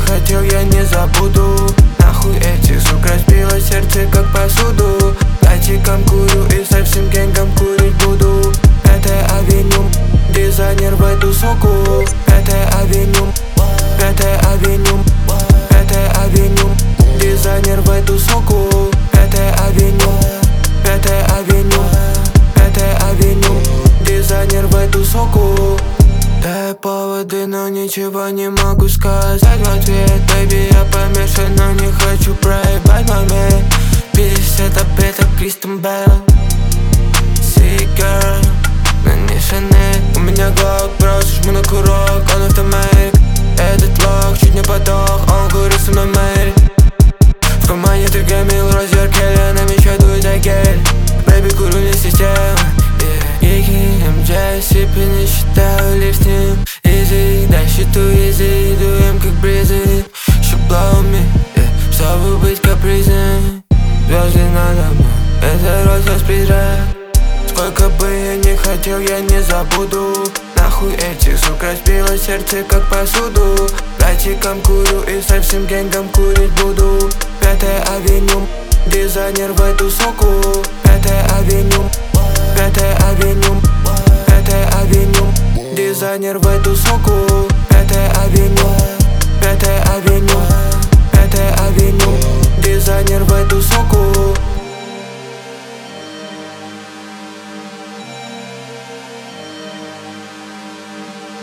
хотел, я не забуду. Нахуй этих сук, разбила сердце как посуду. Платиком курю и со всем генгом курить буду. 5-я авеню, дизайнер в эту суку. 5-я авеню, 5-я авеню, 5-я авеню, дизайнер в эту суку. 5-я авеню, 5-я авеню, 5-я авеню, дизайнер в эту суку. Дай поводы, но ничего не могу сказать в ответ. Baby, я помешан, но не хочу проебать момент. 50 обетов Кристен Белл. See girl, но не Шанель. У меня глок, просто жму на курок, он автомейк. Этот лох чуть не подох, он курит со мной Мэри. В кармане 3 гамил, розер Келли, на меча дует агель. Baby, курю не система. Гики, МД, сипи, не считаю лишним. Easy, дай счету, easy, дуем как бризы. She blow me, чтобы быть капризным. Звезды надо мной, это роза с призрак. Сколько бы я не хотел, я не забуду. Нахуй этих сук, разбила сердце как посуду. Платиком курю и со всем генгом курить буду. 5-я авеню, дизайнер в эту суку. 5-я авеню, 5-я авеню, 5-я авеню, дизайнер в эту суку. 5-я авеню, 5-я авеню, 5-я авеню, дизайнер в эту суку.